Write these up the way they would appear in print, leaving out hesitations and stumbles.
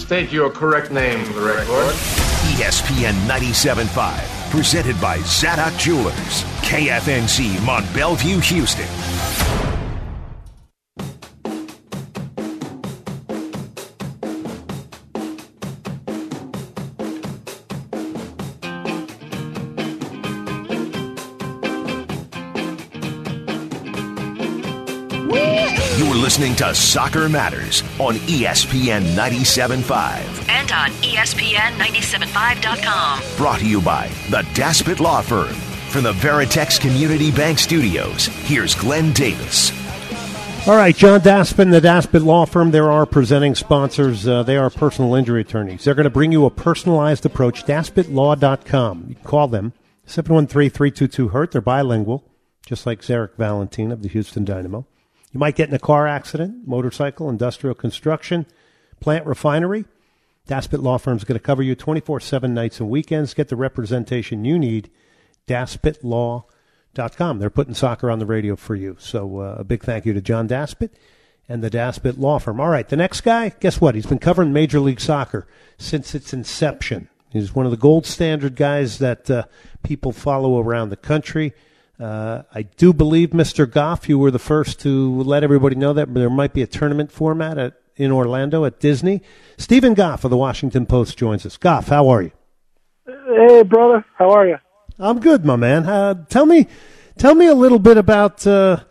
State your correct name for the record. ESPN 97.5, presented by Zadok Jewelers, KFNC, Mont Belvieu, Houston. You're listening to Soccer Matters on ESPN 97.5. And on ESPN975.com. Brought to you by the Daspit Law Firm. From the Veritex Community Bank Studios, here's Glenn Davis. All right, John Daspit and the Daspit Law Firm, they're our presenting sponsors. They are personal injury attorneys. They're going to bring you a personalized approach, DaspitLaw.com. You can call them, 713-322-HURT. They're bilingual, just like Zarek Valentin of the Houston Dynamo. You might get in a car accident, motorcycle, industrial construction, plant refinery. Daspit Law Firm is going to cover you 24/7 nights and weekends. Get the representation you need. DaspitLaw.com. They're putting soccer on the radio for you. So a big thank you to John Daspit and the Daspit Law Firm. All right, the next guy, guess what? He's been covering Major League Soccer since its inception. He's one of the gold standard guys that people follow around the country. I do believe, Mr. Goff, you were the first to let everybody know that there might be a tournament format in Orlando at Disney. Stephen Goff of the Washington Post joins us. Goff, how are you? Hey, brother. How are you? I'm good, my man. Tell me a little bit about,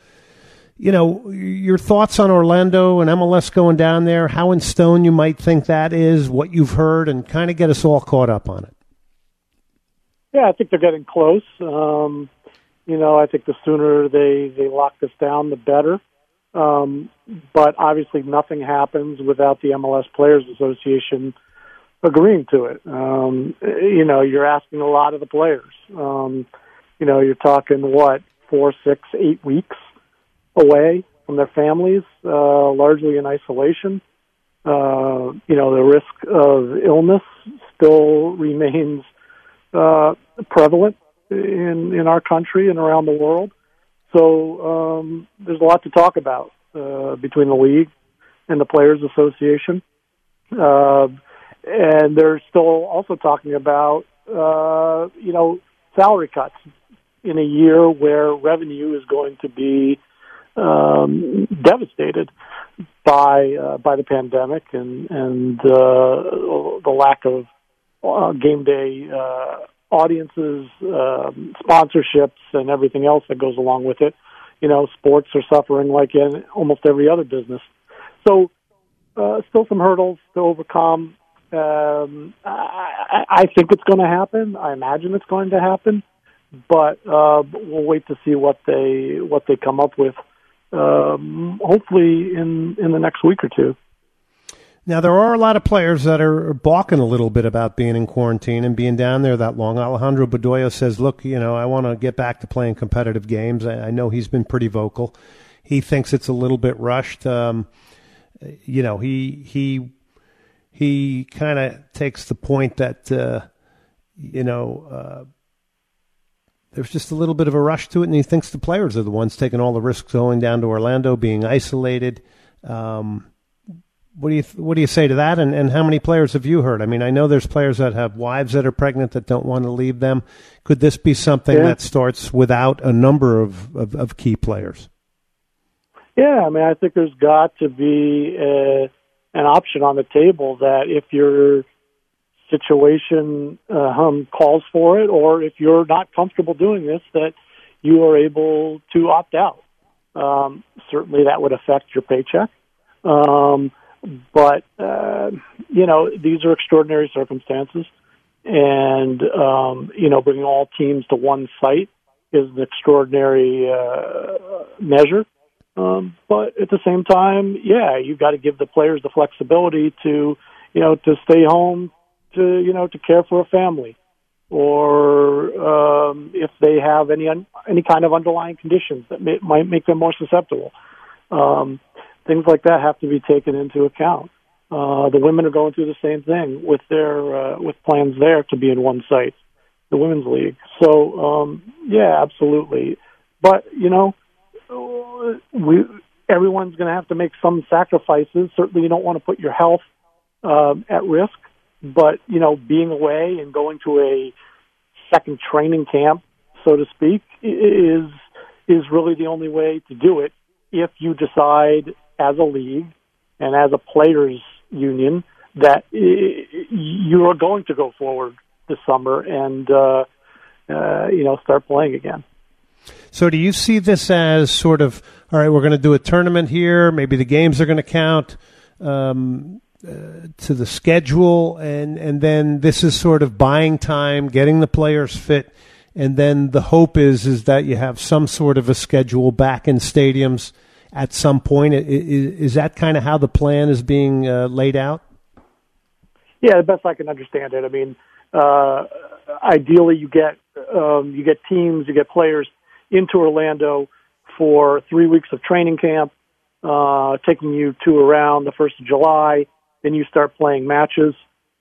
your thoughts on Orlando and MLS going down there, how in stone you might think that is, what you've heard, and kind of get us all caught up on it. Yeah, I think they're getting close. I think the sooner they lock this down, the better. But obviously nothing happens without the MLS Players Association agreeing to it. You're asking a lot of the players. You're talking, 4, 6, 8 weeks away from their families, largely in isolation. The risk of illness still remains prevalent in our country and around the world. So there's a lot to talk about between the league and the Players Association. And they're still also talking about, salary cuts in a year where revenue is going to be devastated by the pandemic and the lack of game day audiences, sponsorships, and everything else that goes along with it. Sports are suffering like in almost every other business. So still some hurdles to overcome. I think it's going to happen. I imagine it's going to happen, but we'll wait to see what they come up with. Hopefully in the next week or two. Now, there are a lot of players that are balking a little bit about being in quarantine and being down there that long. Alejandro Bedoya says, look, I want to get back to playing competitive games. I know he's been pretty vocal. He thinks it's a little bit rushed. He kind of takes the point that, there's just a little bit of a rush to it, and he thinks the players are the ones taking all the risks going down to Orlando, being isolated. What do you say to that, and how many players have you heard? I mean, I know there's players that have wives that are pregnant that don't want to leave them. Could this be something that starts without a number of key players? Yeah, I mean, I think there's got to be an option on the table that if your situation calls for it, or if you're not comfortable doing this, that you are able to opt out. Certainly that would affect your paycheck. But these are extraordinary circumstances, and, bringing all teams to one site is an extraordinary measure. But at the same time, you've got to give the players the flexibility to stay home, to care for a family, or if they have any kind of underlying conditions that might make them more susceptible. Things like that have to be taken into account. The women are going through the same thing with their with plans there to be in one site, the women's league. So absolutely. But everyone's going to have to make some sacrifices. Certainly, you don't want to put your health at risk. But, being away and going to a second training camp, so to speak, is really the only way to do it if you decide as a league and as a players union that you are going to go forward this summer and, start playing again. So do you see this as sort of, all right, we're going to do a tournament here, maybe the games are going to count to the schedule, and then this is sort of buying time, getting the players fit, and then the hope is that you have some sort of a schedule back in stadiums at some point? Is that kind of how the plan is being laid out? Yeah, the best I can understand it. I mean, ideally you get teams, you get players into Orlando for 3 weeks of training camp, taking you to around the 1st of July. Then you start playing matches.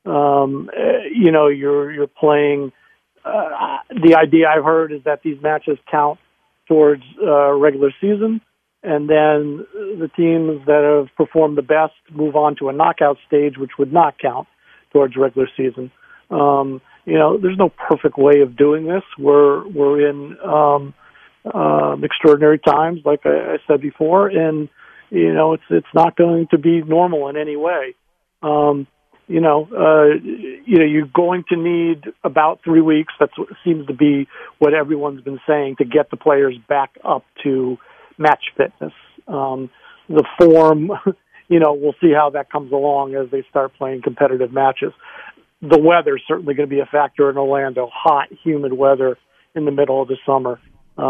You're playing. The idea I've heard is that these matches count towards regular season, and then the teams that have performed the best move on to a knockout stage, which would not count towards regular season. There's no perfect way of doing this. We're in extraordinary times, like I said before, and it's not going to be normal in any way. You're going to need about 3 weeks. That's what seems to be what everyone's been saying, to get the players back up to match fitness. The form, we'll see how that comes along as they start playing competitive matches. The weather's certainly going to be a factor in Orlando. Hot, humid weather in the middle of the summer.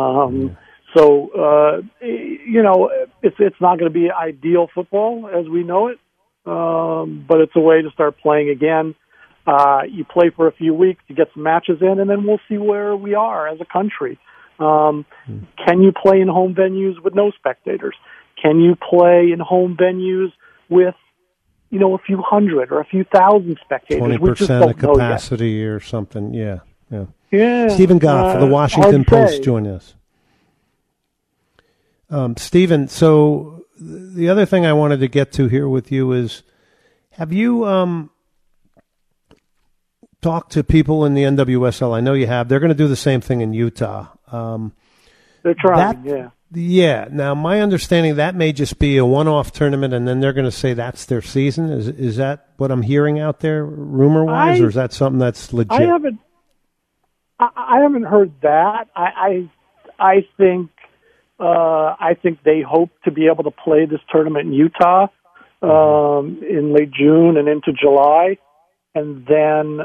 It's not going to be ideal football as we know it. But it's a way to start playing again. You play for a few weeks, you get some matches in, and then we'll see where we are as a country. Can you play in home venues with no spectators? Can you play in home venues with, a few hundred or a few thousand spectators? 20% of capacity or something, yeah. Stephen Goff of the Washington Post joined us. Stephen, so the other thing I wanted to get to here with you is, have you talked to people in the NWSL? I know you have. They're going to do the same thing in Utah. They're trying, yeah. Yeah. Now, my understanding, that may just be a one-off tournament, and then they're going to say that's their season. Is that what I'm hearing out there, rumor-wise, or is that something that's legit? I haven't heard that. I think they hope to be able to play this tournament in Utah in late June and into July, and then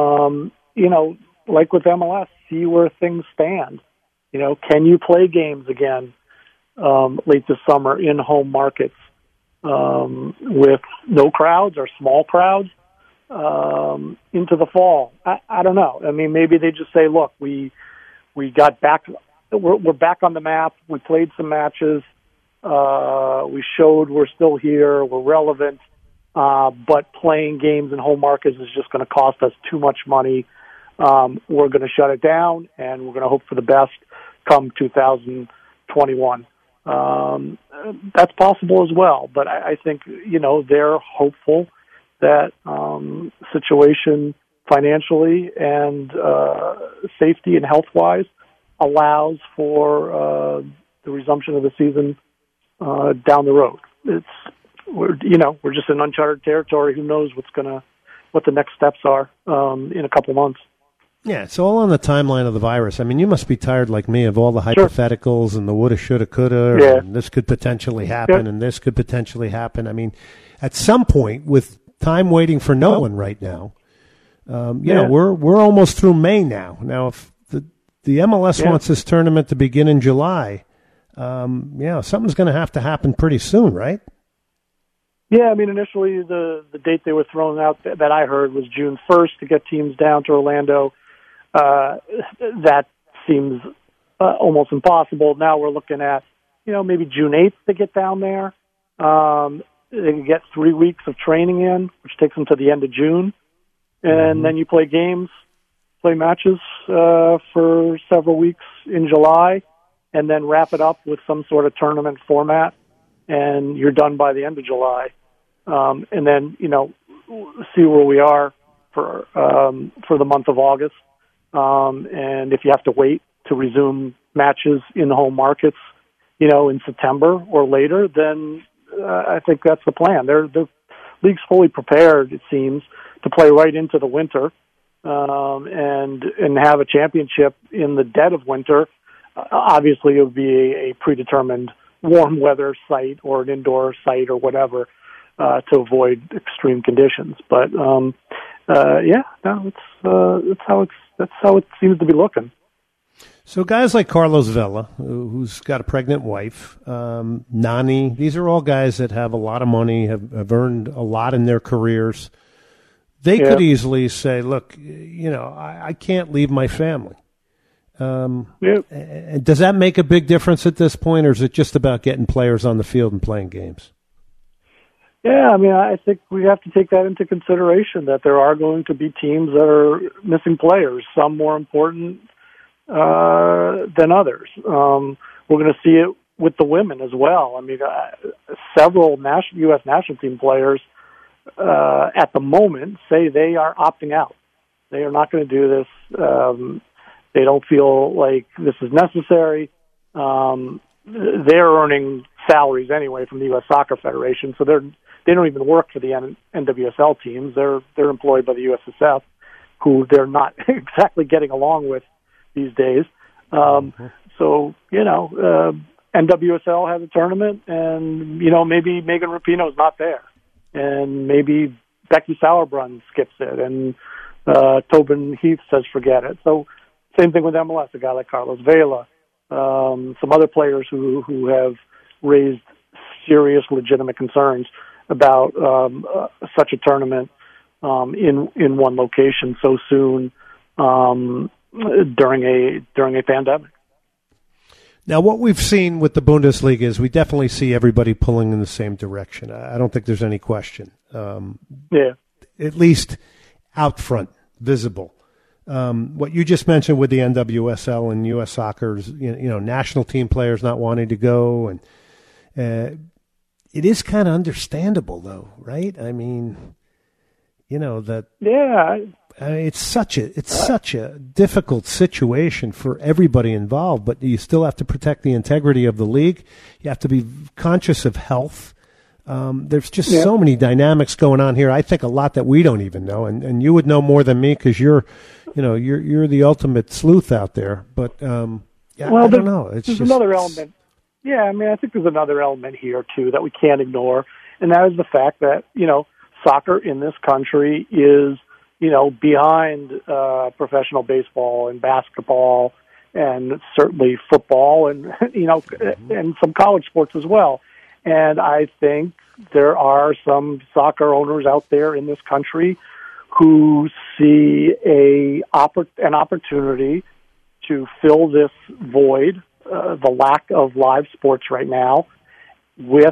like with MLS, see where things stand. Can you play games again late this summer in home markets with no crowds or small crowds into the fall? I don't know. I mean, maybe they just say, look, we got back. We're back on the map. We played some matches. We showed we're still here. We're relevant. But playing games in home markets is just going to cost us too much money. We're going to shut it down, and we're going to hope for the best come 2021. That's possible as well. But I think, they're hopeful that situation financially and safety and health-wise allows for the resumption of the season down the road. We're just in uncharted territory. Who knows what the next steps are in a couple months. Yeah, it's all on the timeline of the virus. I mean, you must be tired like me of all the hypotheticals and the woulda, shoulda, coulda, and this could potentially happen and this could potentially happen. I mean, at some point, with time waiting for no one right now, we're almost through May now. Now, if the MLS wants this tournament to begin in July, something's going to happen pretty soon, right? Yeah, I mean, initially the date they were throwing out that I heard was June 1st to get teams down to Orlando. That seems almost impossible. Now we're looking at, maybe June 8th to get down there. They can get 3 weeks of training in, which takes them to the end of June. And then you play games, play matches for several weeks in July, and then wrap it up with some sort of tournament format, and you're done by the end of July. And then, see where we are for the month of August, and if you have to wait to resume matches in the home markets, in September or later, then I think that's the plan. The league's fully prepared, it seems, to play right into the winter, and have a championship in the dead of winter. Obviously, it would be a predetermined warm weather site or an indoor site or whatever to avoid extreme conditions. But that's how it seems to be looking. So guys like Carlos Vela, who's got a pregnant wife, Nani, these are all guys that have a lot of money, have earned a lot in their careers. They could easily say, look, I can't leave my family. And does that make a big difference at this point, or is it just about getting players on the field and playing games? Yeah, I think we have to take that into consideration, that there are going to be teams that are missing players, some more important than others. We're going to see it with the women as well. Several U.S. national team players at the moment say they are opting out. They are not going to do this. They don't feel like this is necessary. They're earning salaries anyway from the U.S. Soccer Federation, so they don't even work for the NWSL teams. They're employed by the USSF, who they're not exactly getting along with these days. So, NWSL has a tournament, and, maybe Megan Rapinoe's not there. And maybe Becky Sauerbrunn skips it, and Tobin Heath says forget it. So same thing with MLS, a guy like Carlos Vela, some other players who have raised serious, legitimate concerns about such a tournament in one location so soon during a pandemic. Now, what we've seen with the Bundesliga is we definitely see everybody pulling in the same direction. I don't think there's any question. At least out front, visible. What you just mentioned with the NWSL and U.S. Soccer's, national team players not wanting to go, and it is kind of understandable, though, right? It's such a difficult situation for everybody involved, but you still have to protect the integrity of the league. You have to be conscious of health. There's just so many dynamics going on here. I think a lot that we don't even know, and you would know more than me because you're the ultimate sleuth out there. But I don't know. It's there's another element. Yeah, I think there's another element here too that we can't ignore, and that is the fact that soccer in this country is behind professional baseball and basketball and certainly football and and some college sports as well. And I think there are some soccer owners out there in this country who see an opportunity to fill this void, the lack of live sports right now, with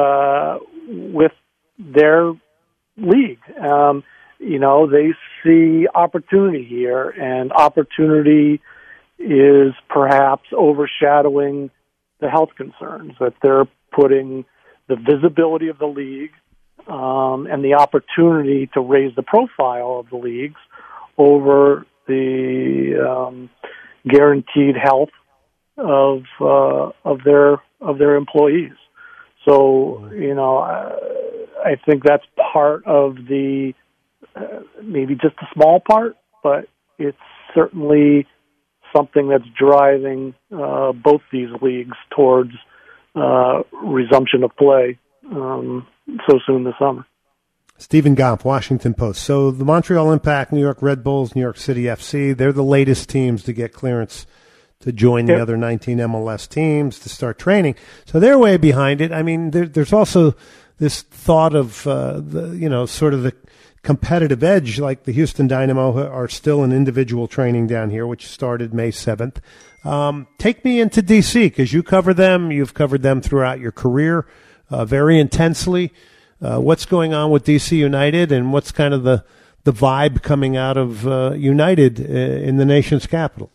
their league. They see opportunity here, and opportunity is perhaps overshadowing the health concerns, that they're putting the visibility of the league and the opportunity to raise the profile of the leagues over the guaranteed health of their employees. So, I think that's part of the maybe just a small part, but it's certainly something that's driving both these leagues towards resumption of play so soon this summer. Stephen Gomp, Washington Post. So the Montreal Impact, New York Red Bulls, New York City FC, they're the latest teams to get clearance to join the other 19 MLS teams to start training. So they're way behind it. There's also this thought of sort of the competitive edge, like the Houston Dynamo are still in individual training down here, which started May 7th. Take me into D.C. because you cover them. You've covered them throughout your career very intensely. What's going on with D.C. United, and what's kind of the vibe coming out of United in the nation's capital?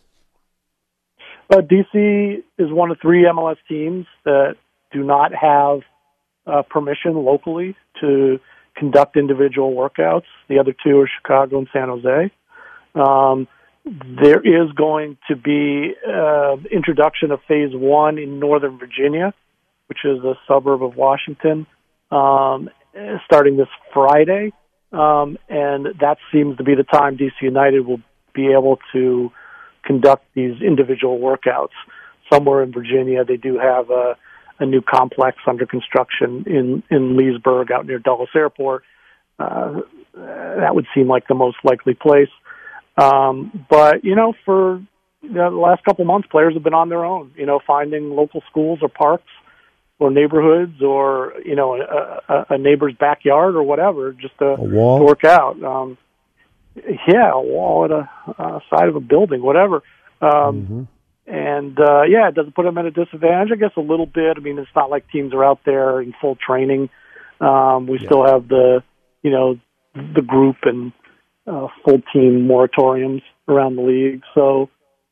D.C. is one of 3 MLS teams that do not have permission locally to conduct individual workouts. The other two are Chicago and San Jose. There is going to be introduction of Phase 1 in Northern Virginia, which is a suburb of Washington, starting this Friday. And that seems to be the time DC United will be able to conduct these individual workouts. Somewhere in Virginia, they do have a new complex under construction in Leesburg out near Dulles Airport. That would seem like the most likely place. But, for the last couple of months, players have been on their own, finding local schools or parks or neighborhoods or, a neighbor's backyard or whatever, just to work out. A wall at a side of a building, whatever. And, it doesn't put them at a disadvantage, I guess, a little bit. I mean, it's not like teams are out there in full training. We still have the group and full team moratoriums around the league. So,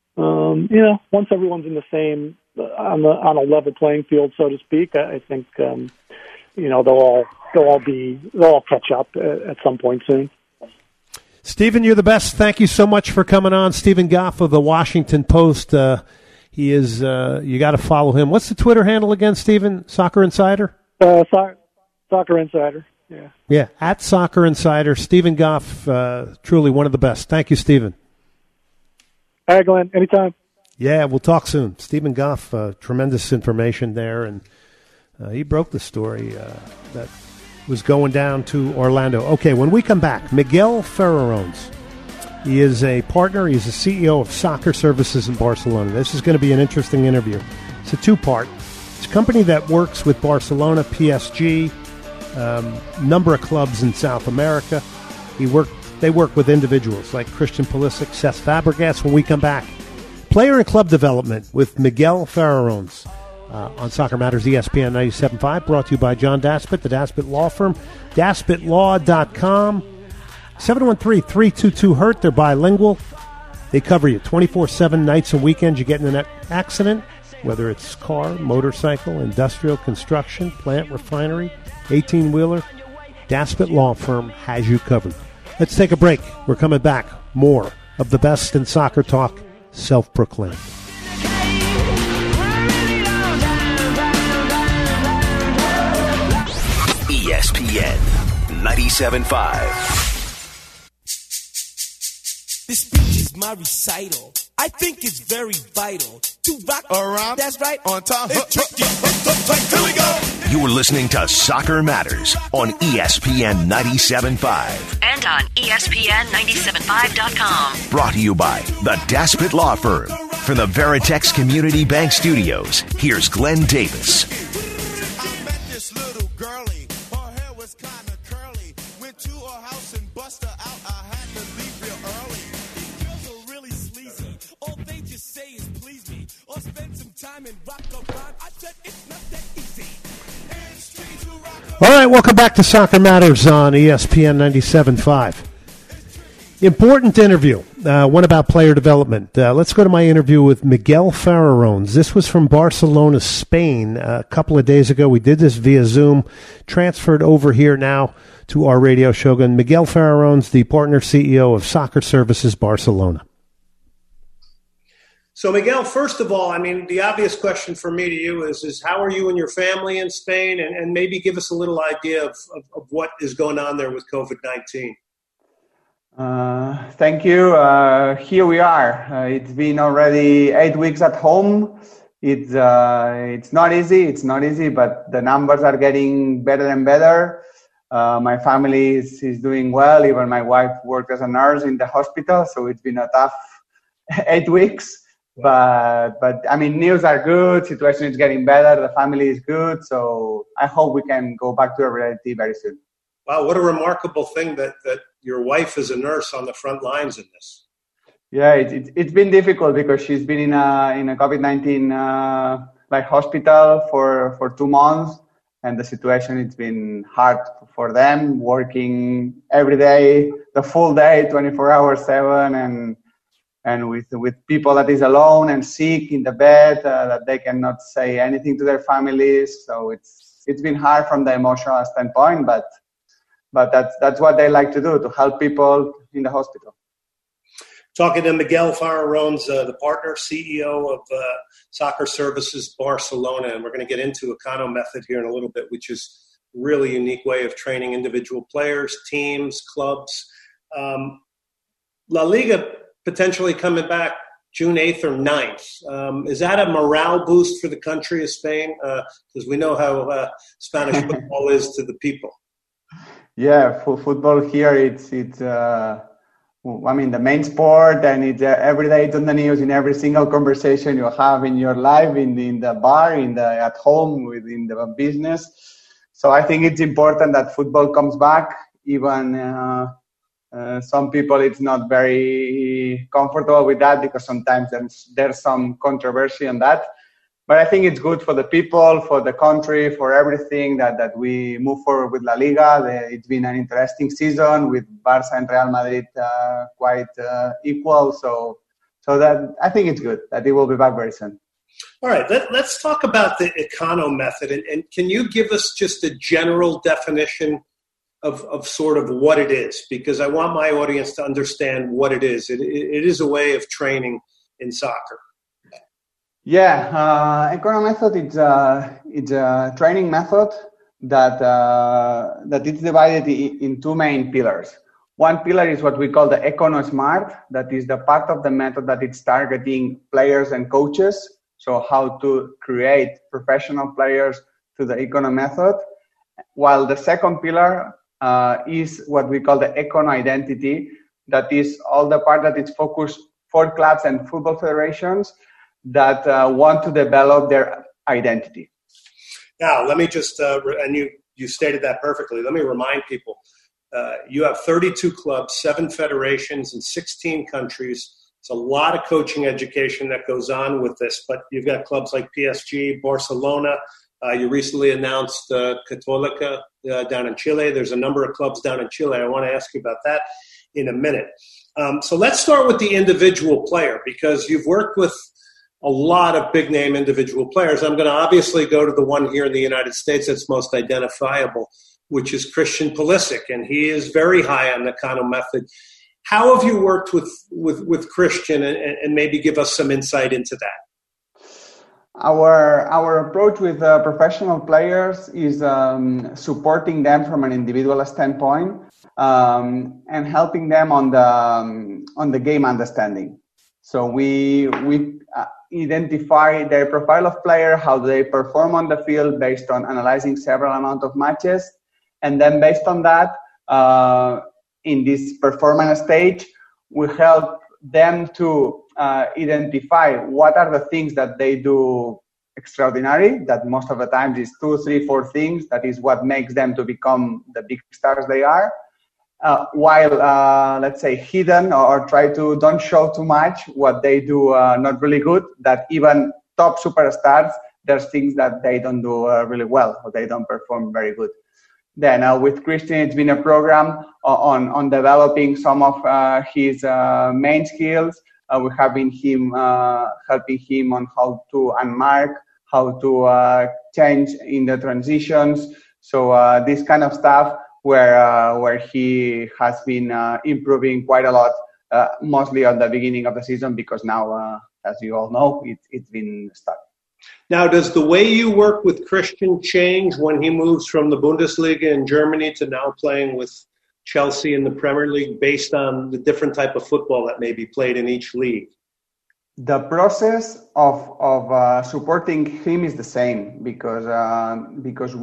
once everyone's in the same, on a level playing field, so to speak, I think, they'll all catch up at some point soon. Stephen, you're the best. Thank you so much for coming on. Stephen Goff of the Washington Post. He is, you got to follow him. What's the Twitter handle again, Stephen? Soccer Insider? Soccer Insider, yeah. Yeah, at Soccer Insider. Stephen Goff, truly one of the best. Thank you, Stephen. All right, Glenn, anytime. Yeah, we'll talk soon. Stephen Goff, tremendous information there, and he broke the story that was going down to Orlando. Okay, when we come back, Miguel Farrerones. He is a partner. He's the CEO of Soccer Services in Barcelona. This is going to be an interesting interview. It's a two-part. It's a company that works with Barcelona, PSG, number of clubs in South America. They work with individuals like Christian Pulisic, Cesc Fabregas. When we come back, player and club development with Miguel Farrerones on Soccer Matters ESPN 97.5, brought to you by John Daspit, the Daspit Law Firm, DaspitLaw.com. 713-322-HURT. They're bilingual. They cover you 24/7 nights and weekends. You get in an accident, whether it's car, motorcycle, industrial, construction, plant, refinery, 18-wheeler, Daspit Law Firm has you covered. Let's take a break. We're coming back. More of the best in soccer talk, self-proclaimed. ESPN 97.5. This speech is my recital. I think it's very vital to rock around. That's right. On time. Here we go. You're listening to Soccer Matters on ESPN 97.5. And on ESPN975.com. Brought to you by the Daspit Law Firm. From the Veritex Community Bank Studios, here's Glenn Davis. I met this little girlie. Her hair was kind of curly. Went to her house and bust her out. I had to leave real early. These girls are really sleazy. All they just say is please me. Or spend some time and rock around. I said it's not that easy. All right, welcome back to Soccer Matters on ESPN 97.5. Important interview, one about player development. Let's go to my interview with Miguel Farrerones. This was from Barcelona, Spain, a couple of days ago. We did this via Zoom, transferred over here now to our radio shogun. Miguel Farrerones, the partner CEO of Soccer Services Barcelona. So, Miguel, first of all, I mean, the obvious question for me to you is how are you and your family in Spain? And maybe give us a little idea of what is going on there with COVID-19. Thank you. Here we are. It's been already 8 weeks at home. It's not easy, but the numbers are getting better and better. My family is doing well. Even my wife worked as a nurse in the hospital, so it's been a tough 8 weeks. But I mean, news are good. Situation is getting better. The family is good. So I hope we can go back to a reality very soon. Wow, what a remarkable thing that your wife is a nurse on the front lines in this. Yeah, it's been difficult because she's been in a COVID-19 hospital for 2 months, and the situation, it's been hard for them, working every day, the full day, 24 hours 7, and with people that is alone and sick in the bed, that they cannot say anything to their families. So it's been hard from the emotional standpoint, but But that's what they like to do, to help people in the hospital. Talking to Miguel Farrarones, the partner, CEO of Soccer Services Barcelona, and we're going to get into Econo Method here in a little bit, which is a really unique way of training individual players, teams, clubs. La Liga potentially coming back June 8th or 9th. Is that a morale boost for the country of Spain? Because we know how Spanish football is to the people. Yeah, football here, it's the main sport, and it's every day it's on the news in every single conversation you have in your life, in the bar, at home, within the business. So I think it's important that football comes back. Even some people, it's not very comfortable with that because sometimes there's some controversy on that. But I think it's good for the people, for the country, for everything that we move forward with La Liga. It's been an interesting season with Barça and Real Madrid quite equal. So that I think it's good that it will be back very soon. All right, let's talk about the Econo Method. And can you give us just a general definition of sort of what it is? Because I want my audience to understand what it is. It is a way of training in soccer. Yeah, Econo Method, it's a training method that is divided in two main pillars. One pillar is what we call the Econo Smart. That is the part of the method that it's targeting players and coaches. So how to create professional players through the Econo Method. While the second pillar is what we call the Econo Identity. That is all the part that is focused for clubs and football federations that want to develop their identity. Now, let me just, and you stated that perfectly. Let me remind people, you have 32 clubs, 7 federations in 16 countries. It's a lot of coaching education that goes on with this, but you've got clubs like PSG, Barcelona. You recently announced Católica down in Chile. There's a number of clubs down in Chile. I want to ask you about that in a minute. So let's start with the individual player, because you've worked with a lot of big-name individual players. I'm going to obviously go to the one here in the United States that's most identifiable, which is Christian Pulisic, and he is very high on the Econo Method. How have you worked with Christian, and maybe give us some insight into that? Our approach with professional players is supporting them from an individual standpoint and helping them on the game understanding. So we identify their profile of player, how they perform on the field based on analyzing several amount of matches. And then based on that, in this performance stage, we help them to identify what are the things that they do extraordinary, that most of the times is 2, 3, 4 things. That is what makes them to become the big stars they are. While, let's say, hidden or try to don't show too much what they do not really good, that even top superstars, there's things that they don't do really well, or they don't perform very good. Then with Christian, it's been a program on developing some of his main skills. We have been helping him on how to unmark, how to change in the transitions. So this kind of stuff where he has been improving quite a lot, mostly at the beginning of the season, because now, as you all know, it's been stuck. Now, does the way you work with Christian change when he moves from the Bundesliga in Germany to now playing with Chelsea in the Premier League based on the different type of football that may be played in each league? The process of supporting him is the same because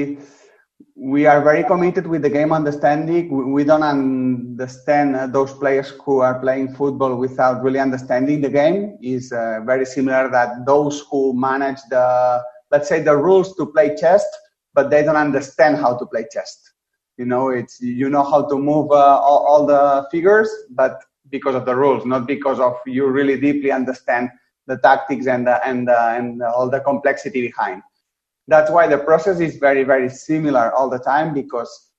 we are very committed with the game understanding. We don't understand those players who are playing football without really understanding the game. Is very similar that those who manage let's say the rules to play chess, but they don't understand how to play chess. You know, it's how to move all the figures, but because of the rules, not because of you really deeply understand the tactics and all the complexity behind. That's why the process is very, very similar all the time, because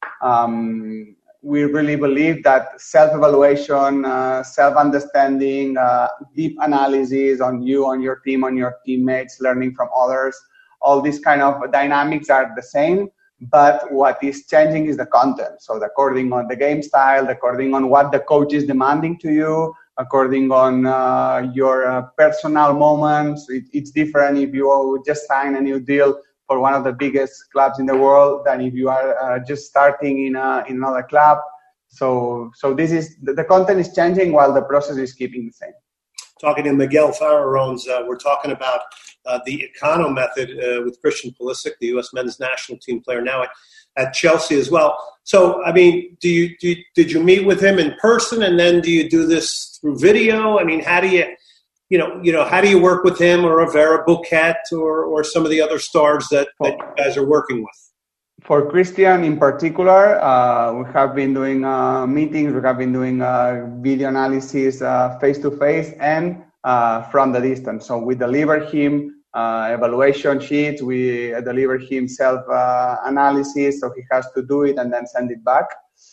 we really believe that self-evaluation, self-understanding, deep analysis on you, on your team, on your teammates, learning from others, all these kind of dynamics are the same. But what is changing is the content. So according on the game style, according on what the coach is demanding to you, according on your personal moments, it's different if you just sign a new deal for one of the biggest clubs in the world than if you are just starting in another club. So this is the content is changing while the process is keeping the same. Talking to Miguel Farrarones, we're talking about the Econo method with Christian Pulisic, the U.S. men's national team player now at Chelsea as well. So, I mean, did you meet with him in person, and then do you do this through video? I mean, how do you work with him or a Vera Bouquet or some of the other stars that you guys are working with? For Christian in particular, we have been doing meetings, we have been doing video analysis face-to-face and from the distance. So we deliver him evaluation sheets, we deliver him self-analysis, so he has to do it and then send it back.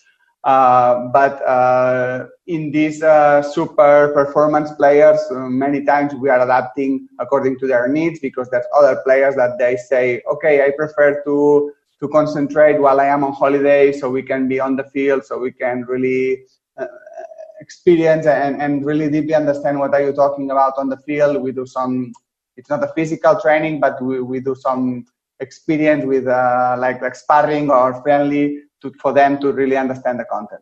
But in these super performance players, many times we are adapting according to their needs, because there's other players that they say, okay, I prefer to concentrate while I am on holiday, so we can be on the field, so we can really experience and really deeply understand what are you talking about on the field. We do some, it's not a physical training, but we do some experience with like sparring or friendly for them to really understand the content.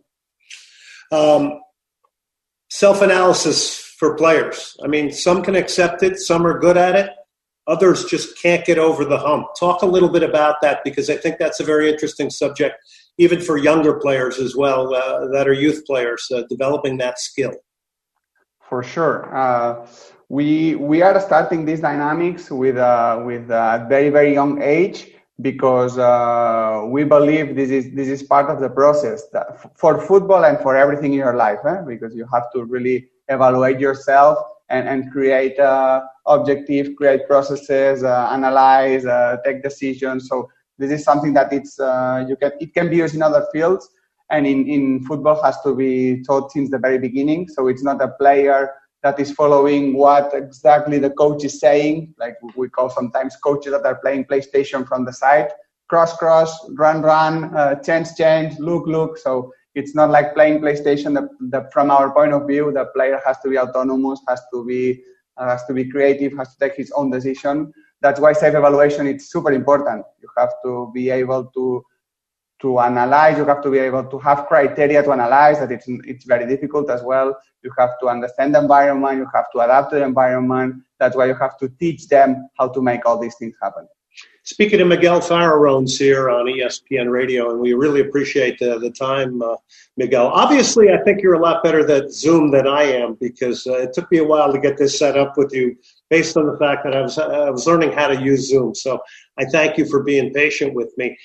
Self-analysis for players. I mean, some can accept it, some are good at it. Others just can't get over the hump. Talk a little bit about that, because I think that's a very interesting subject, even for younger players as well, that are youth players, developing that skill. For sure. We are starting these dynamics with a very, very young age, because we believe this is part of the process for football and for everything in your life, because you have to really evaluate yourself and create objective, create processes, analyze, take decisions. So this is something that it can be used in other fields, and in football has to be taught since the very beginning. So it's not a player that is following what exactly the coach is saying, like we call sometimes coaches that are playing PlayStation from the side, cross, run, change, look. So it's not like playing PlayStation. From our point of view, the player has to be autonomous, has to be creative, has to take his own decision. That's why self-evaluation is super important. You have to be able to analyze. You have to be able to have criteria to analyze. That it's very difficult as well. You have to understand the environment. You have to adapt to the environment. That's why you have to teach them how to make all these things happen. Speaking to Miguel Farrarones here on ESPN Radio, and we really appreciate the time, Miguel. Obviously, I think you're a lot better at Zoom than I am, because it took me a while to get this set up with you, based on the fact that I was learning how to use Zoom. So I thank you for being patient with me.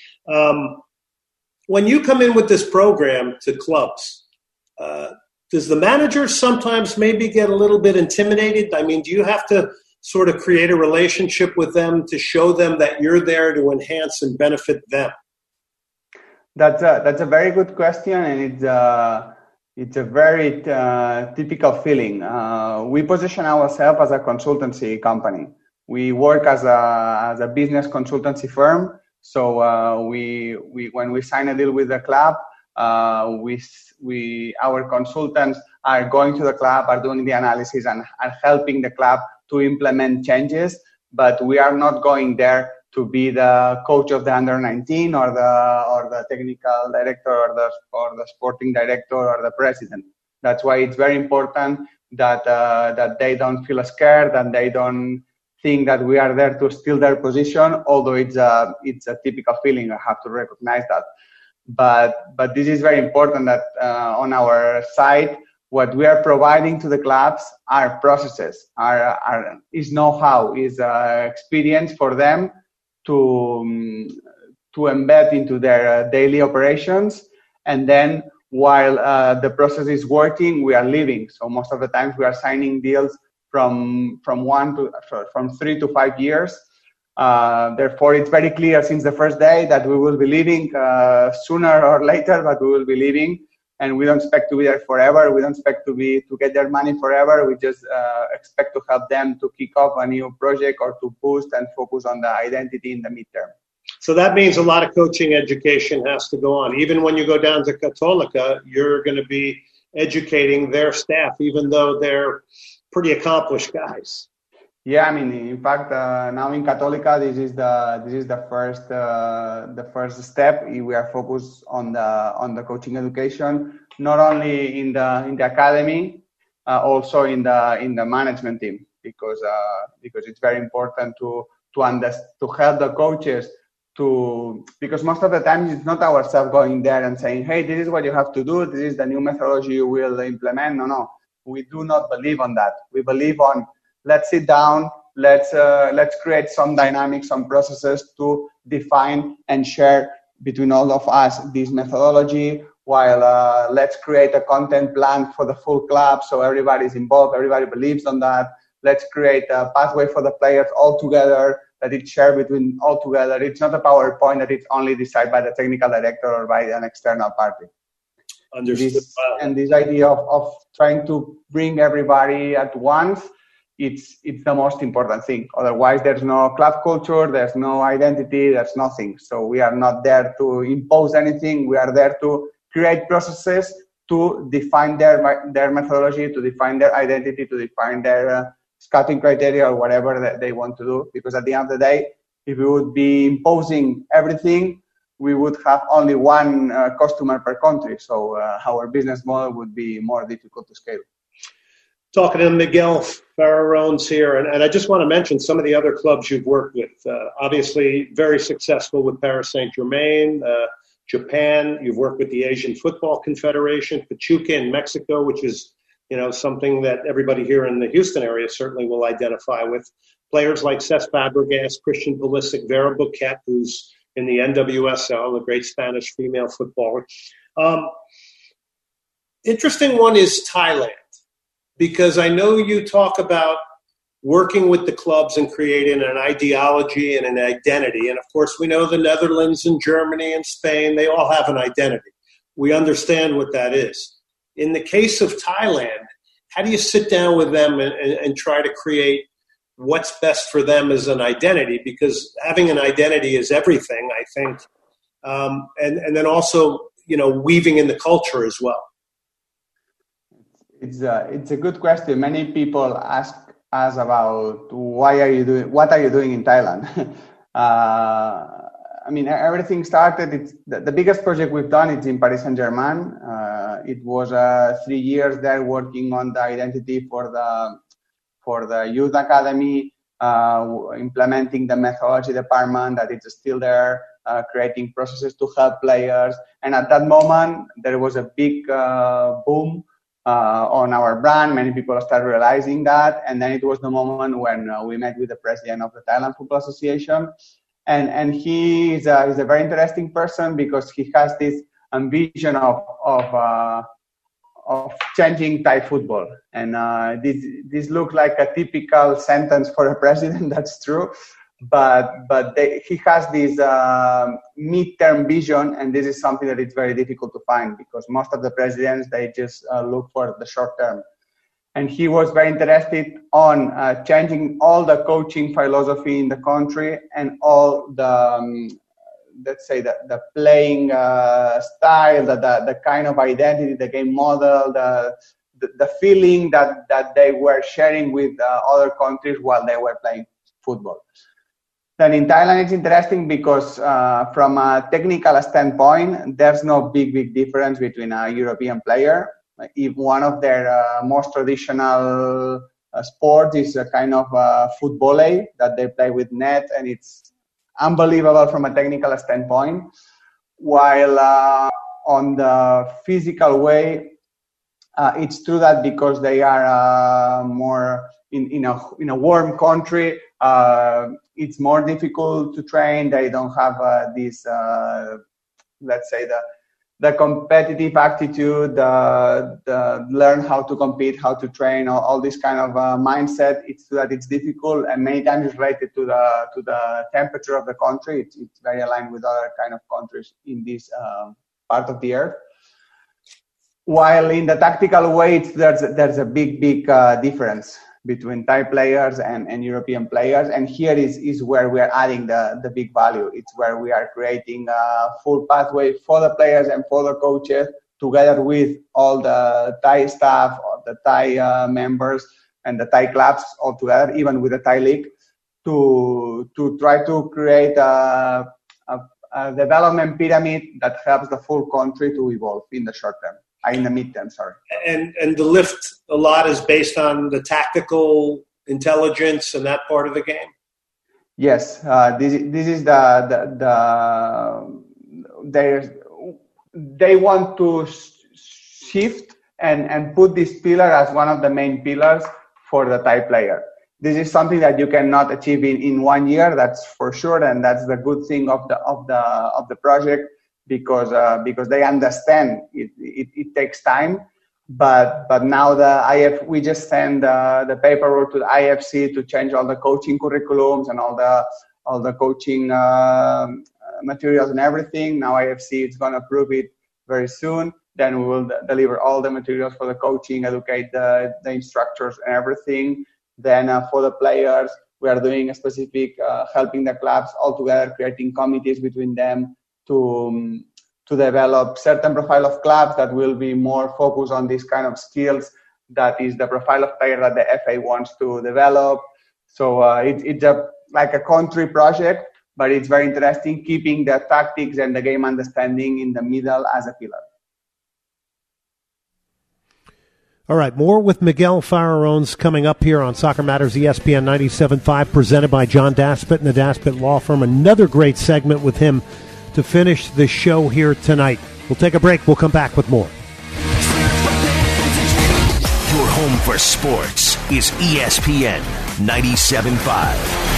When you come in with this program to clubs, does the manager sometimes maybe get a little bit intimidated? I mean, do you have to sort of create a relationship with them to show them that you're there to enhance and benefit them? That's a very good question, and it's a very typical feeling. We position ourselves as a consultancy company. We work as a business consultancy firm. So we when we sign a deal with the club, our consultants are going to the club, are doing the analysis, and are helping the club to implement changes. But we are not going there to be the coach of the under-19 or the technical director or the sporting director or the president. That's why it's very important that they don't feel scared and they don't think that we are there to steal their position, although it's a typical feeling. I have to recognize that. But this is very important that on our side, what we are providing to the clubs are processes, is know-how, is experience for them to embed into their daily operations. And then while the process is working, we are leaving. So most of the times we are signing deals from 3 to 5 years. Therefore, it's very clear since the first day that we will be leaving sooner or later, but we will be leaving. And we don't expect to be there forever. We don't expect to get their money forever. We just expect to help them to kick off a new project or to boost and focus on the identity in the midterm. So that means a lot of coaching education has to go on. Even when you go down to Católica, you're going to be educating their staff, even though they're pretty accomplished guys. Yeah, I mean, in fact, now in Católica, this is the first step. We are focused on the coaching education, not only in the academy, also in the management team, because it's very important to help the coaches because most of the time it's not ourselves going there and saying, hey, this is what you have to do, this is the new methodology you will implement. No, we do not believe on that. We believe on, let's sit down, let's create some dynamics, some processes to define and share between all of us this methodology, while let's create a content plan for the full club so everybody's involved, everybody believes on that. Let's create a pathway for the players all together, that it's shared between all together. It's not a PowerPoint that it's only decided by the technical director or by an external party. Understood. And this idea of trying to bring everybody at once, it's the most important thing. Otherwise, there's no club culture, there's no identity, there's nothing. So we are not there to impose anything. We are there to create processes to define their methodology, to define their identity, to define their scouting criteria or whatever that they want to do. Because at the end of the day, if we would be imposing everything, we would have only one customer per country. So our business model would be more difficult to scale. Talking to Miguel Farrones here, and I just want to mention some of the other clubs you've worked with. Obviously, very successful with Paris Saint-Germain, Japan. You've worked with the Asian Football Confederation, Pachuca in Mexico, which is something that everybody here in the Houston area certainly will identify with. Players like Cesc Fabregas, Christian Pulisic, Vera Buquet, who's in the NWSL, the great Spanish female footballer. Interesting one is Thailand, because I know you talk about working with the clubs and creating an ideology and an identity. And, of course, we know the Netherlands and Germany and Spain, they all have an identity. We understand what that is. In the case of Thailand, how do you sit down with them and try to create what's best for them as an identity? Because having an identity is everything, I think. And then also, weaving in the culture as well. It's a good question. Many people ask us about what are you doing in Thailand? I mean, everything started. It's the biggest project we've done. It's in Paris Saint-Germain. It was 3 years there working on the identity for the youth academy, implementing the methodology department that is still there, creating processes to help players. And at that moment, there was a big boom on our brand. Many people started realizing that. And then it was the moment when we met with the president of the Thailand Football Association. And he is a very interesting person because he has this ambition of changing Thai football. And this looks like a typical sentence for a president. That's true. But he has this mid-term vision, and this is something that is very difficult to find because most of the presidents, they just look for the short term. And he was very interested on changing all the coaching philosophy in the country and all the, let's say, the playing style, the kind of identity, the game model, the feeling that they were sharing with other countries while they were playing football. Then in Thailand, it's interesting because from a technical standpoint, there's no big difference between a European player. If one of their most traditional sports is a kind of football that they play with net, and it's unbelievable from a technical standpoint. While on the physical way, it's true that because they are more in a warm country, it's more difficult to train. They don't have this, let's say, the competitive attitude, the learn how to compete, how to train, all this kind of mindset. It's true that it's difficult, and many times it's related to the temperature of the country. It's very aligned with other kind of countries in this part of the earth. While in the tactical way, there's a big difference between Thai players and European players. And here is where we are adding the big value. It's where we are creating a full pathway for the players and for the coaches, together with all the Thai staff, or the Thai members, and the Thai clubs all together, even with the Thai league, to try to create a development pyramid that helps the full country to evolve in the short term, in the midterm, sorry. And the lift a lot is based on the tactical intelligence and that part of the game? Yes, this is they want to shift and put this pillar as one of the main pillars for the Thai player. This is something that you cannot achieve in 1 year, that's for sure, and that's the good thing of the project, because they understand it takes time. But now we just send the paperwork to the IFC to change all the coaching curriculums and all the coaching materials and everything. Now IFC is going to approve it very soon. Then we will deliver all the materials for the coaching, educate the instructors and everything. Then for the players, we are doing a specific helping the clubs all together, creating committees between them to develop certain profile of clubs that will be more focused on this kind of skills. That is the profile of player that the FA wants to develop. So it's like a country project, but it's very interesting, keeping the tactics and the game understanding in the middle as a pillar. All right, more with Miguel Farrarones coming up here on Soccer Matters ESPN 97.5, presented by John Daspit and the Daspit Law Firm. Another great segment with him to finish the show here tonight. We'll take a break. We'll come back with more. Your home for sports is ESPN 97.5.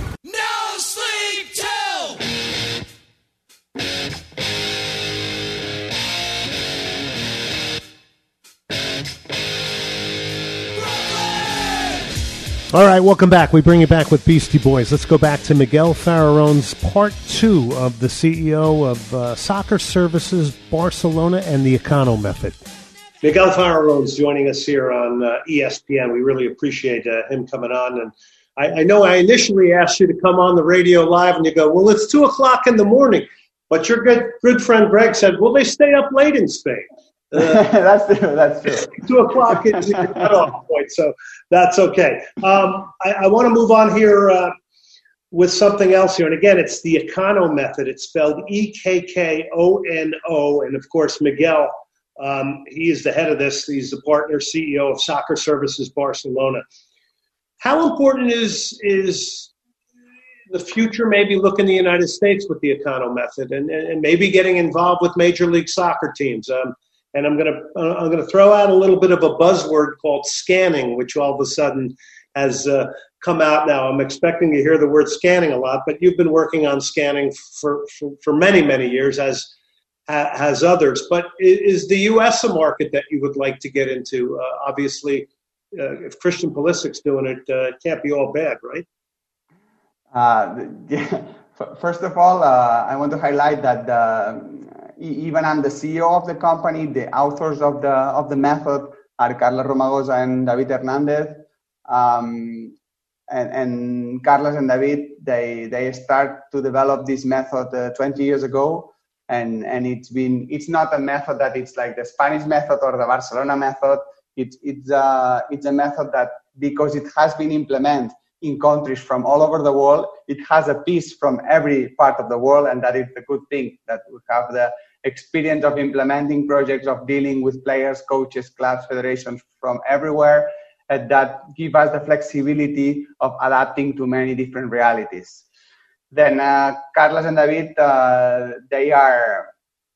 All right, welcome back. We bring you back with Beastie Boys. Let's go back to Miguel Farrarones, part 2 of the CEO of Soccer Services Barcelona and the Econo Method. Miguel Farrarones joining us here on ESPN. We really appreciate him coming on. And I know I initially asked you to come on the radio live, and you go, well, it's 2 o'clock in the morning. But your good friend Greg said, well, they stay up late in Spain. That's true. 2 o'clock is the cutoff point, so that's okay. I want to move on here with something else here. And again, it's the Econo Method. It's spelled EKKONO. And of course, Miguel, he is the head of this. He's the partner CEO of Soccer Services Barcelona. How important is the future, maybe look in the United States with the Econo Method and maybe getting involved with Major League Soccer teams? And I'm gonna throw out a little bit of a buzzword called scanning, which all of a sudden has come out now. I'm expecting to hear the word scanning a lot, but you've been working on scanning for many, many years, as others. But is the U.S. a market that you would like to get into? Obviously, if Christian Pulisic's doing it, it can't be all bad, right? First of all, I want to highlight that even I'm the CEO of the company. The authors of the method are Carlos Romagosa and David Hernandez. And Carlos and David, they start to develop this method 20 years ago, and it's not a method that it's like the Spanish method or the Barcelona method. It's a method that, because it has been implemented in countries from all over the world, it has a piece from every part of the world, and that is the good thing, that we have the experience of implementing projects, of dealing with players, coaches, clubs, federations from everywhere, and that give us the flexibility of adapting to many different realities. Then Carlos and David, they are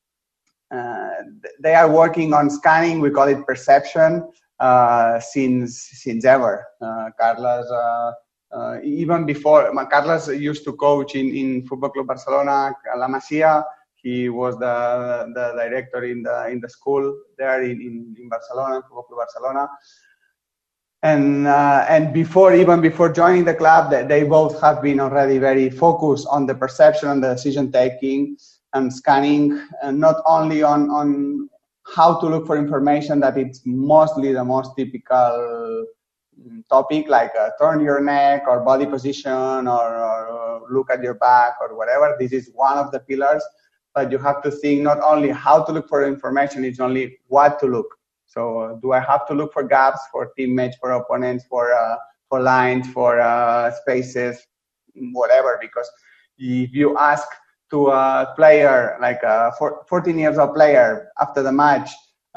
working on scanning. We call it perception since ever. Carlos. Even before, Carlos used to coach in Football Club Barcelona, La Masia. He was the director in the school there in Barcelona, Football Club Barcelona. And even before joining the club, they both have been already very focused on the perception and the decision taking and scanning, and not only on how to look for information, that it's mostly the most typical topic like turn your neck or body position or look at your back or whatever. This is one of the pillars, but you have to think not only how to look for information, it's only what to look. So do I have to look for gaps, for teammates, for opponents, for lines, for spaces, whatever? Because if you ask to a player, like a 14 years old player after the match,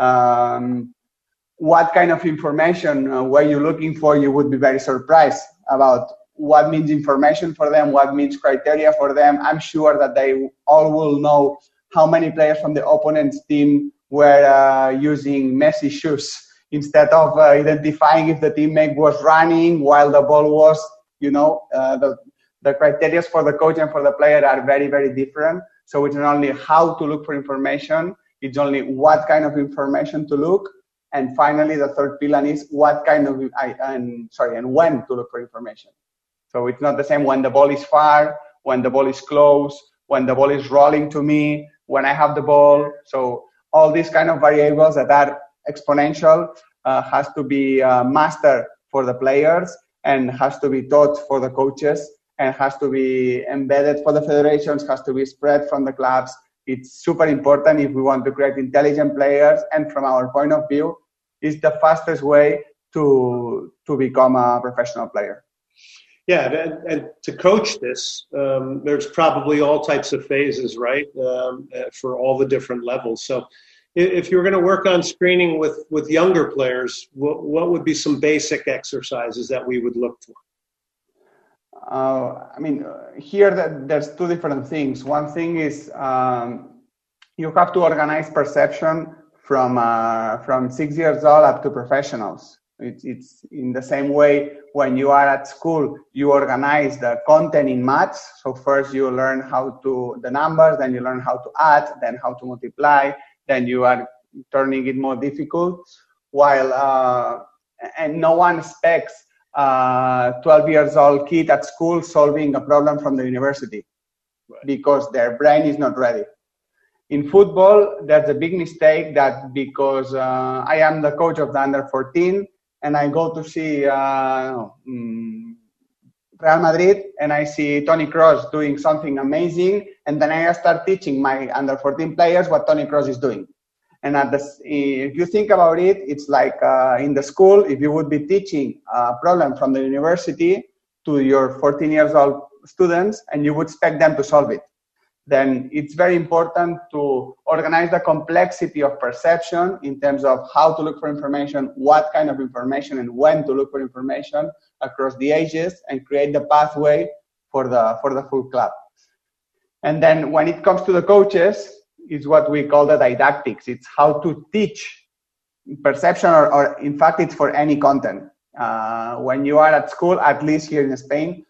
what kind of information were you looking for, you would be very surprised about what means information for them, what means criteria for them. I'm sure that they all will know how many players from the opponent's team were using Messi shoes instead of identifying if the teammate was running while the ball was, the criteria for the coach and for the player are very, very different. So it's not only how to look for information, it's only what kind of information to look. And finally, the third pillar is what kind of, and when to look for information. So it's not the same when the ball is far, when the ball is close, when the ball is rolling to me, when I have the ball. So all these kind of variables that are exponential has to be mastered for the players and has to be taught for the coaches and has to be embedded for the federations, has to be spread from the clubs. It's super important if we want to create intelligent players, and from our point of view, it's the fastest way to become a professional player. Yeah, and to coach this, there's probably all types of phases, right, for all the different levels. So if you were going to work on screening with younger players, what would be some basic exercises that we would look for? Here there's two different things. One thing is you have to organize perception from 6 years old up to professionals. It's in the same way when you are at school, you organize the content in maths. So first you learn how to the numbers, then you learn how to add, then how to multiply, then you are turning it more difficult. While and no one expects 12 years old kid at school solving a problem from the university, right, because their brain is not ready. In football, there's a big mistake that because I am the coach of the under 14 and I go to see Real Madrid and I see Toni Kroos doing something amazing, and then I start teaching my under 14 players what Toni Kroos is doing. And if you think about it, it's like in the school, if you would be teaching a problem from the university to your 14 years old students and you would expect them to solve it, then it's very important to organize the complexity of perception in terms of how to look for information, what kind of information, and when to look for information across the ages, and create the pathway for the full club. And then when it comes to the coaches, is what we call the didactics. It's how to teach perception, or in fact, it's for any content. When you are at school, at least here in Spain,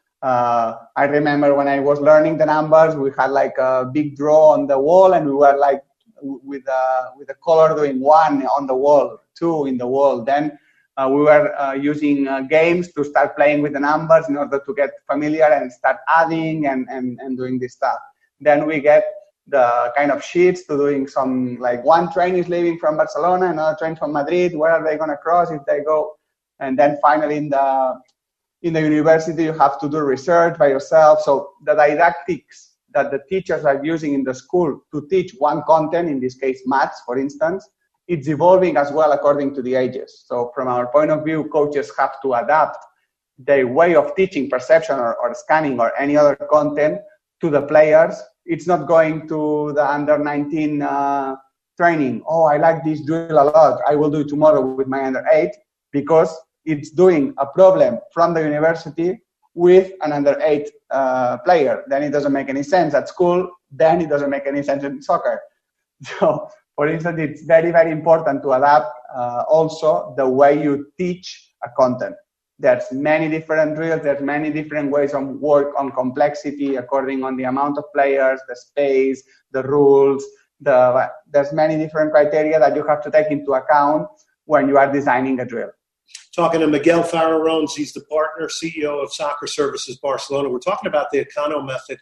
I remember when I was learning the numbers, we had like a big draw on the wall, and we were like with the color doing 1 on the wall, 2 in the wall. Then we were using games to start playing with the numbers in order to get familiar and start adding and doing this stuff. Then we get the kind of sheets to doing some, like one train is leaving from Barcelona, another train from Madrid, where are they going to cross if they go? And then finally in the university, you have to do research by yourself. So the didactics that the teachers are using in the school to teach one content, in this case maths, for instance, it's evolving as well according to the ages. So from our point of view, coaches have to adapt their way of teaching perception or scanning or any other content to the players. It's not going to the under 19 training. Oh, I like this drill a lot, I will do it tomorrow with my under 8, because it's doing a problem from the university with an under 8 player. Then it doesn't make any sense at school. Then it doesn't make any sense in soccer. So, for instance, it's very, very important to adapt also the way you teach a content. There's many different drills. There's many different ways of work on complexity according on the amount of players, the space, the rules. There's many different criteria that you have to take into account when you are designing a drill. Talking to Miguel Farrarones, he's the partner, CEO of Soccer Services Barcelona. We're talking about the Econo method.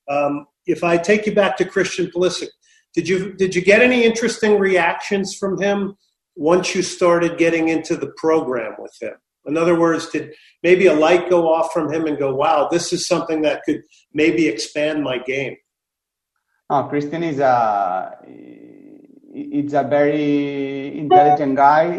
If I take you back to Christian Pulisic, did you get any interesting reactions from him once you started getting into the program with him? In other words, did maybe a light go off from him and go, wow, this is something that could maybe expand my game? No, Christian is it's a very intelligent guy.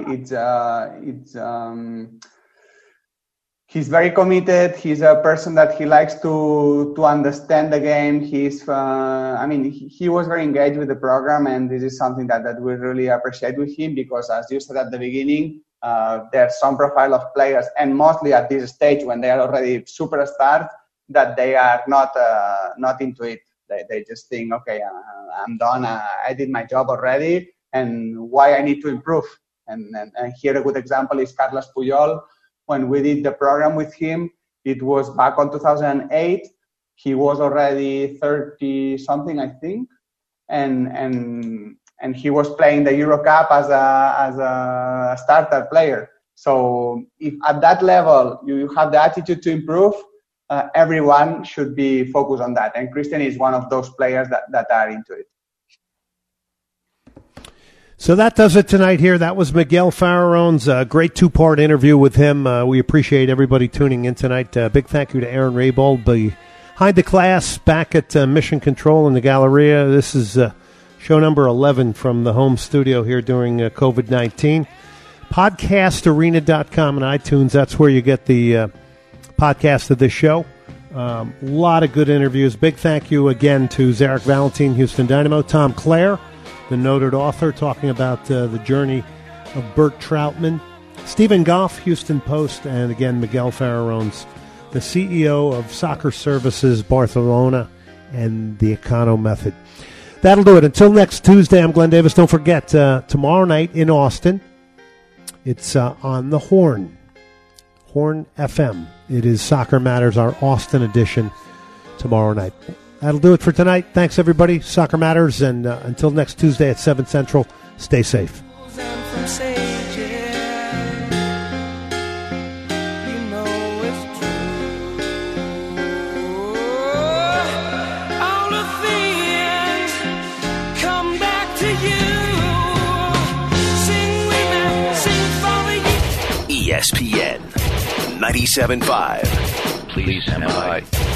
He's very committed. He's a person that he likes to understand the game. He was very engaged with the program, and this is something that we really appreciate with him, because as you said at the beginning, there's some profile of players, and mostly at this stage when they are already superstars, that they are not into it. They just think, okay, I'm done. I did my job already, and why I need to improve. And here a good example is Carlos Puyol. When we did the program with him, it was back on 2008. He was already 30-something, I think, and he was playing the Euro Cup as a starter player. So if at that level you have the attitude to improve, everyone should be focused on that. And Christian is one of those players that are into it. So that does it tonight here. That was Miguel Farallon's great two-part interview with him. We appreciate everybody tuning in tonight. Big thank you to Aaron Raybold behind the glass back at Mission Control in the Galleria. This is show number 11 from the home studio here during COVID-19. Podcastarena.com and iTunes, that's where you get the podcast of this show. A lot of good interviews. Big thank you again to Zarek Valentine, Houston Dynamo, Tom Clare, the noted author, talking about the journey of Bert Troutman, Stephen Goff, Houston Post, and again, Miguel Farallon's the CEO of Soccer Services Barcelona and the Econo Method. That'll do it. Until next Tuesday, I'm Glenn Davis. Don't forget, tomorrow night in Austin, it's on the Horn FM. It is Soccer Matters, our Austin edition, tomorrow night. That'll do it for tonight. Thanks, everybody. Soccer Matters, and until next Tuesday at 7 Central, stay safe. ESPN 97.5. Please stand by.